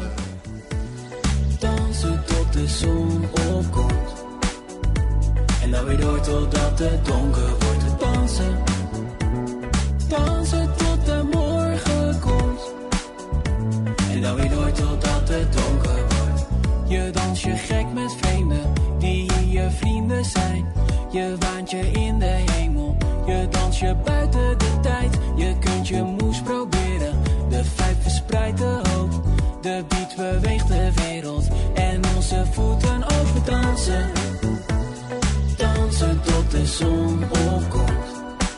Dansen tot de zon opkomt. En dan weer door totdat het donker wordt. Dansen. Dansen tot de morgen komt. En dan weer door totdat het donker wordt. Je dans je gek met vreemden die je vrienden zijn. Je waant je in de hemel. Je dans je buiten de tijd. Je kunt je moes proberen. De vijf verspreidt de hoop. De beat beweegt de wereld. En onze voeten over dansen. Dansen tot de zon opkomt.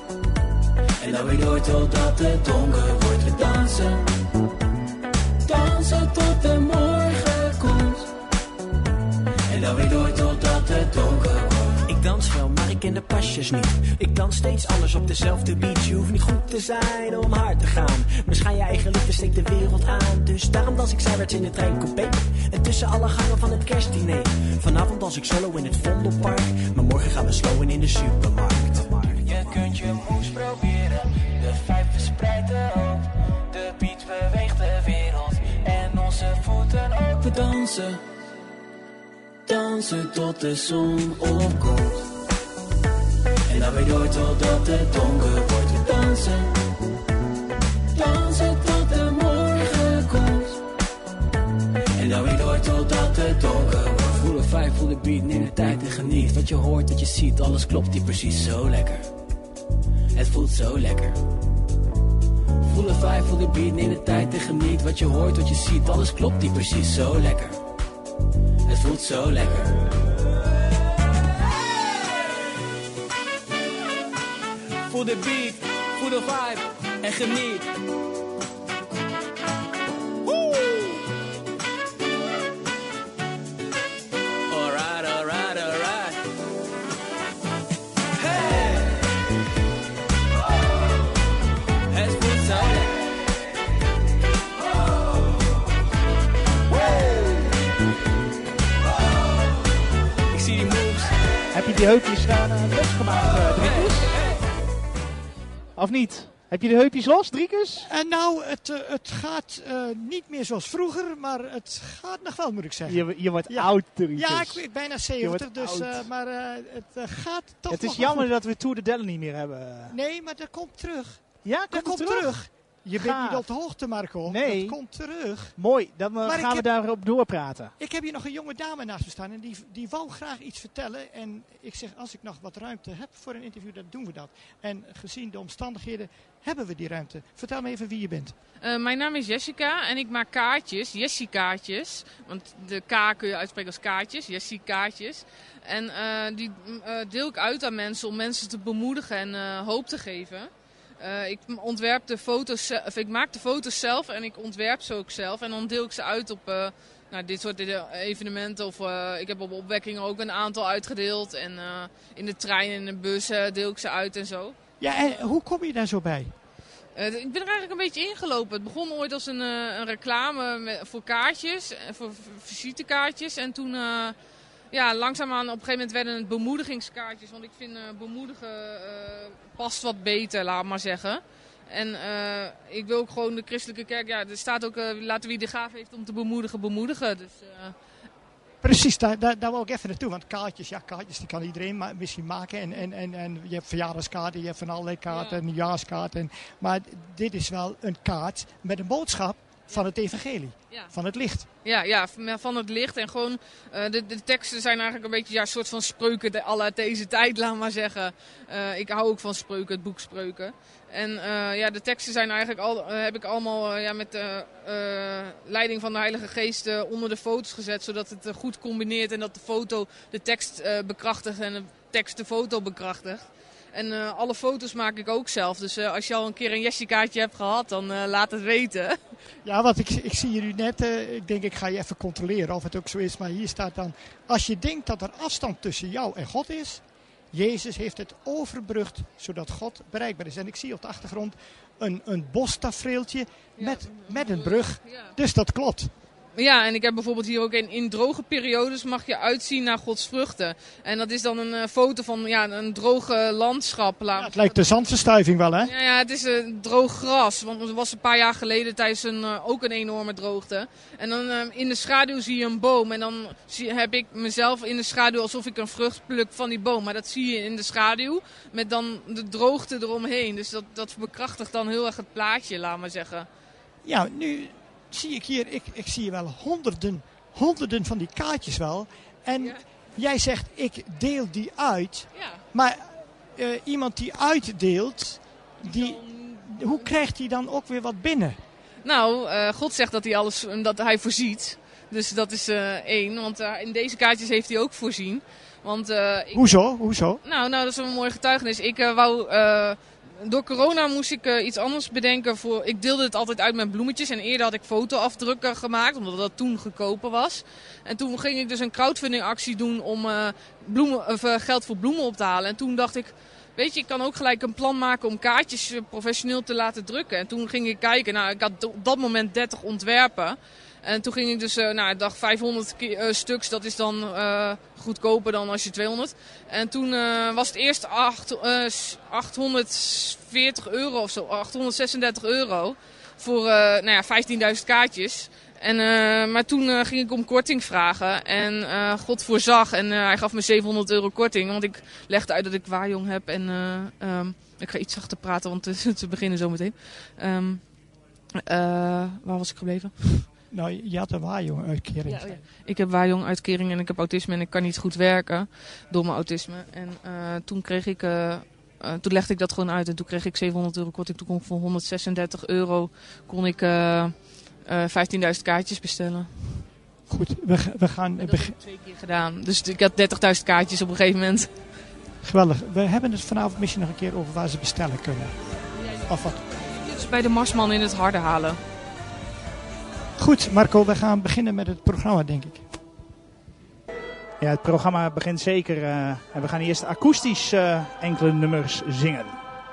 En dan weer door totdat het donker wordt. We dansen. Dansen. dansen tot de morgen komt. En dan weer door totdat het donker wordt. Ik dans wel, maar ik ken de pasjes niet. Ik dans steeds anders op dezelfde beat. Je hoeft niet goed te zijn om hard te gaan. Misschien je eigen liefde steekt de wereld aan. Dus daarom dans ik zijwaarts in de trein coupé. En tussen alle gangen van het kerstdiner. Vanavond dans ik solo in het Vondelpark. Maar morgen gaan we slowen in de supermarkt. Je kunt je moves proberen. De vijf verspreidt de hoop. De beat beweegt de wereld. En onze voeten ook. We dansen. Dansen tot de zon opkomt. En dan weer door totdat het donker wordt. We dansen. Dansen tot de morgen komt. En dan weer door totdat het donker wordt. Voel de vibe, voel de beat, neem de tijd en geniet. Wat je hoort, wat je ziet, alles klopt hier precies zo lekker. Het voelt zo lekker. Voel de vibe, voel de beat, neem de tijd en geniet. Wat je hoort, wat je ziet, alles klopt hier precies zo lekker. Het voelt zo lekker. Voel de beat, voel de vibe en geniet. Woe! Alright, alright, alright. Hey! Oh. Het voelt zo lekker. Heb je die heupjes uh, losgemaakt, uh, Driekus? Of niet? Heb je de heupjes los, Driekus? En nou, het, uh, het gaat uh, niet meer zoals vroeger, maar het gaat nog wel, moet ik zeggen. Je, je wordt ja. oud, Driekus. Ja, ik ben bijna zeventig, dus, uh, maar uh, het uh, gaat toch Het nog is jammer goed. dat we Tour de Dellen niet meer hebben. Nee, maar dat komt terug. Ja, komt dat komt terug? terug. Je Gaaf. bent niet op de hoogte, Marco. Nee. Dat komt terug. Mooi, dan uh, Maar gaan we heb, daarop doorpraten. Ik heb hier nog een jonge dame naast me staan en die, die wou graag iets vertellen. En ik zeg, als ik nog wat ruimte heb voor een interview, dan doen we dat. En gezien de omstandigheden hebben we die ruimte. Vertel me even wie je bent. Uh, mijn naam is Jessica en ik maak kaartjes, Jessie-kaartjes. Want de K kun je uitspreken als kaartjes, Jessie-kaartjes. En uh, die uh, deel ik uit aan mensen om mensen te bemoedigen en uh, hoop te geven. Uh, ik ontwerp de foto's, of ik maak de foto's zelf en ik ontwerp ze ook zelf. En dan deel ik ze uit op uh, nou, dit soort evenementen. Of uh, ik heb op opwekkingen ook een aantal uitgedeeld. En uh, in de trein en in de bus uh, deel ik ze uit en zo. Ja, en hoe kom je daar zo bij? Uh, ik ben er eigenlijk een beetje ingelopen. Het begon ooit als een, uh, een reclame met, voor kaartjes, voor visitekaartjes. En toen... Uh, Ja, langzaamaan op een gegeven moment werden het bemoedigingskaartjes. Want ik vind uh, bemoedigen uh, past wat beter, laat maar zeggen. En uh, ik wil ook gewoon de christelijke kerk... Ja, er staat ook, uh, laten wie de gave heeft om te bemoedigen, bemoedigen. Dus, uh... Precies, daar, daar, daar wil ik even naartoe. Want kaartjes, ja, kaartjes die kan iedereen ma- misschien maken. En, en, en, en je hebt verjaardagskaarten, je hebt van allerlei kaarten, ja. nieuwjaarskaarten. Maar dit is wel een kaart met een boodschap van het evangelie, ja. Van het licht. Ja, ja, van het licht. En gewoon, uh, de, de teksten zijn eigenlijk een beetje ja, een soort van spreuken à la deze tijd, laat maar zeggen. Uh, ik hou ook van spreuken, het boek Spreuken. En uh, ja, de teksten zijn eigenlijk al, uh, heb ik allemaal uh, ja, met de uh, leiding van de Heilige Geest uh, onder de foto's gezet. Zodat het uh, goed combineert en dat de foto de tekst uh, bekrachtigt en de tekst de foto bekrachtigt. En uh, alle foto's maak ik ook zelf. Dus uh, als je al een keer een Jessie-kaartje hebt gehad, dan uh, laat het weten. Ja, want ik, ik zie hier nu net, uh, ik denk ik ga je even controleren of het ook zo is. Maar hier staat dan, als je denkt dat er afstand tussen jou en God is, Jezus heeft het overbrugd zodat God bereikbaar is. En ik zie op de achtergrond een, een bostafereeltje met, met een brug. Dus dat klopt. Ja, en ik heb bijvoorbeeld hier ook in, in droge periodes mag je uitzien naar Gods vruchten. En dat is dan een uh, foto van ja, een droge landschap. Ja, het lijkt de zandverstuiving wel, hè? Ja, ja het is uh, droog gras. Want het was een paar jaar geleden tijdens een, uh, ook een enorme droogte. En dan uh, in de schaduw zie je een boom. En dan zie, heb ik mezelf in de schaduw alsof ik een vrucht pluk van die boom. Maar dat zie je in de schaduw met dan de droogte eromheen. Dus dat, dat bekrachtigt dan heel erg het plaatje, laat maar zeggen. Ja, nu... zie ik hier, ik, ik zie wel honderden, honderden van die kaartjes wel. En ja. Jij zegt, ik deel die uit. Ja. Maar uh, iemand die uitdeelt, die, hoe krijgt hij dan ook weer wat binnen? Nou, uh, God zegt dat hij alles, dat hij voorziet. Dus dat is uh, één. Want uh, in deze kaartjes heeft hij ook voorzien. Want, uh, ik, Hoezo? Hoezo? Nou, nou, dat is een mooi getuigenis. Ik uh, wou... Uh, door corona moest ik uh, iets anders bedenken. Voor, ik deelde het altijd uit met bloemetjes. En eerder had ik fotoafdrukken gemaakt, omdat dat toen goedkoper was. En toen ging ik dus een crowdfunding actie doen om uh, bloemen, of, uh, geld voor bloemen op te halen. En toen dacht ik, weet je, ik kan ook gelijk een plan maken om kaartjes uh, professioneel te laten drukken. En toen ging ik kijken, nou, ik had op dat moment dertig ontwerpen. En toen ging ik dus, uh, nou, ik dacht vijfhonderd uh, stuks, dat is dan uh, goedkoper dan als je tweehonderd. En toen uh, was het eerst acht, uh, achthonderdveertig euro of zo, achthonderdzesendertig euro voor uh, nou ja, vijftienduizend kaartjes. En, uh, maar toen uh, ging ik om korting vragen en uh, God voorzag en uh, hij gaf me zevenhonderd euro korting. Want ik legde uit dat ik waaijong heb en uh, um, ik ga iets zachter praten, want ze beginnen zo meteen. Um, uh, waar was ik gebleven? Nou, je had een waaijong-uitkering. Ja, oh ja. Ik heb waaijong-uitkering en ik heb autisme en ik kan niet goed werken door mijn autisme. En uh, toen kreeg ik, uh, uh, toen legde ik dat gewoon uit en toen kreeg ik zevenhonderd euro korting. Toen kon ik voor honderdzesendertig euro kon ik uh, uh, vijftienduizend kaartjes bestellen. Goed, we, we gaan... Dat heb ik twee keer gedaan. Dus ik had dertigduizend kaartjes op een gegeven moment. Geweldig. We hebben het vanavond misschien nog een keer over waar ze bestellen kunnen. Of wat? Dus bij de Marsman in het Harde halen. Goed, Marco, we gaan beginnen met het programma, denk ik. Ja, het programma begint zeker. Uh, en we gaan eerst akoestisch uh, enkele nummers zingen.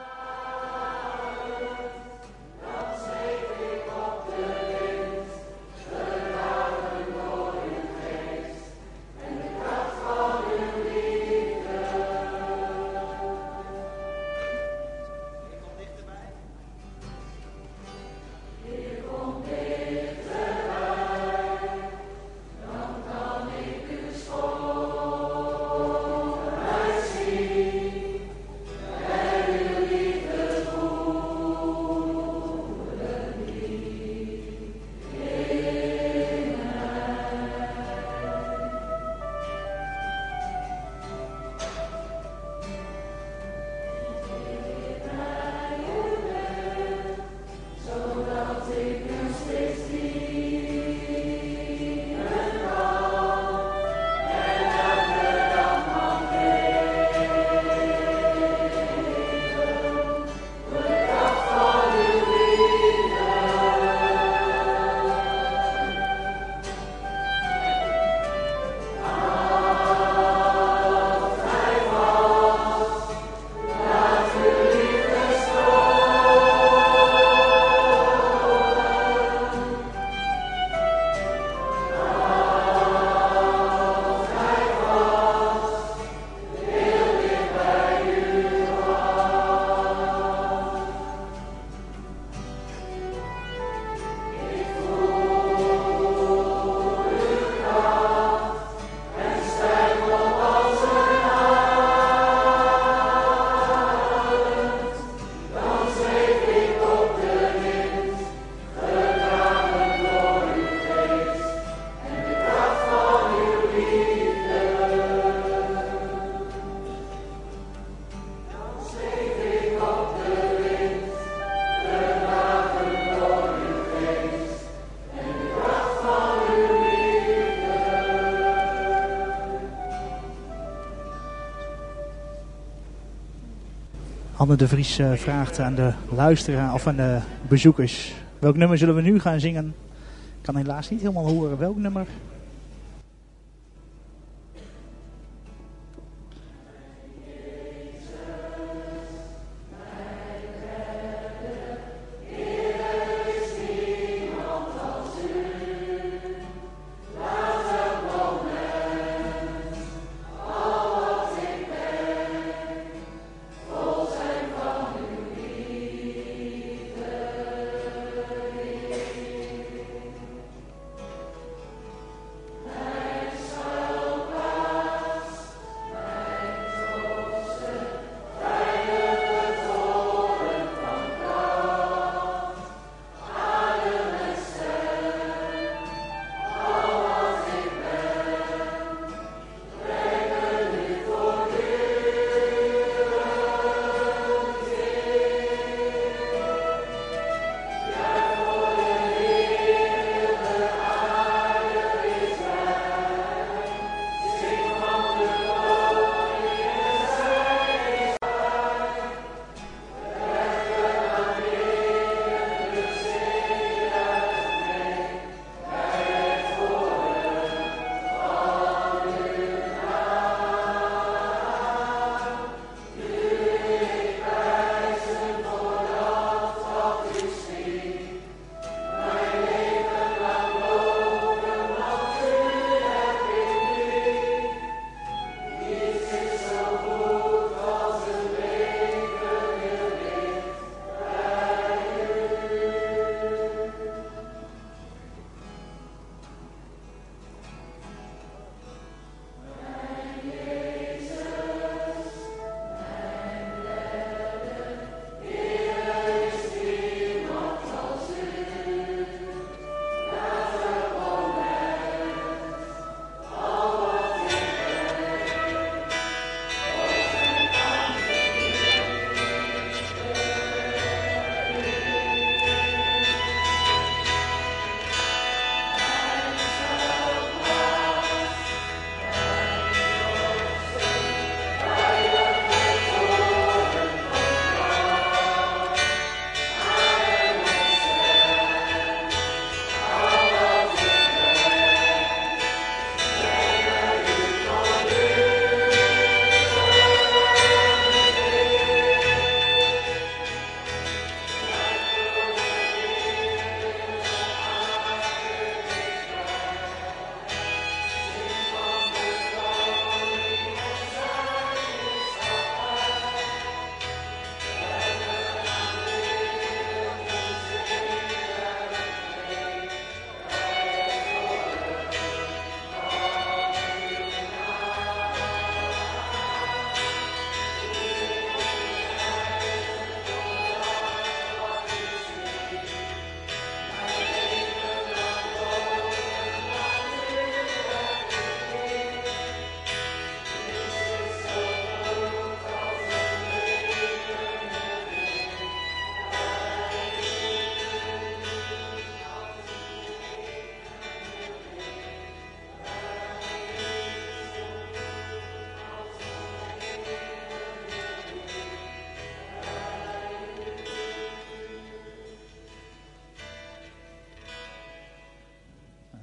Anne de Vries uh, vraagt aan de luisteraar of aan de bezoekers: welk nummer zullen we nu gaan zingen? Ik kan helaas niet helemaal horen welk nummer.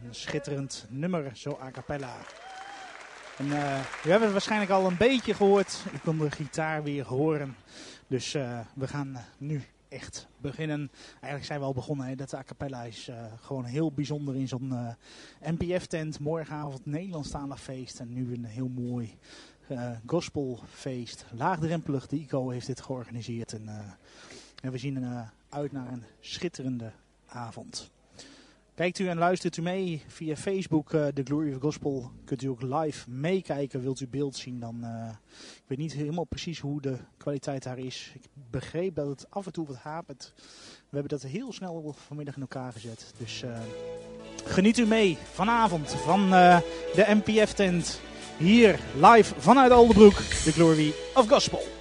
Een schitterend nummer, zo a cappella. En uh, we hebben het waarschijnlijk al een beetje gehoord. Ik kon de gitaar weer horen. Dus uh, we gaan uh, nu echt beginnen. Eigenlijk zijn we al begonnen. Hè. Dat a cappella is uh, gewoon heel bijzonder in zo'n uh, M P F-tent. Morgenavond Nederlandstalig feest. En nu een heel mooi uh, gospelfeest. Laagdrempelig. De I C O heeft dit georganiseerd. En, uh, en we zien uh, uit naar een schitterende avond. Kijkt u en luistert u mee via Facebook, uh, The Glory of Gospel. Kunt u ook live meekijken. Wilt u beeld zien, dan... Uh, ik weet niet helemaal precies hoe de kwaliteit daar is. Ik begreep dat het af en toe wat hapert. We hebben dat heel snel vanmiddag in elkaar gezet. Dus uh, geniet u mee vanavond van uh, de M P F-tent. Hier live vanuit Oldebroek, The Glory of Gospel.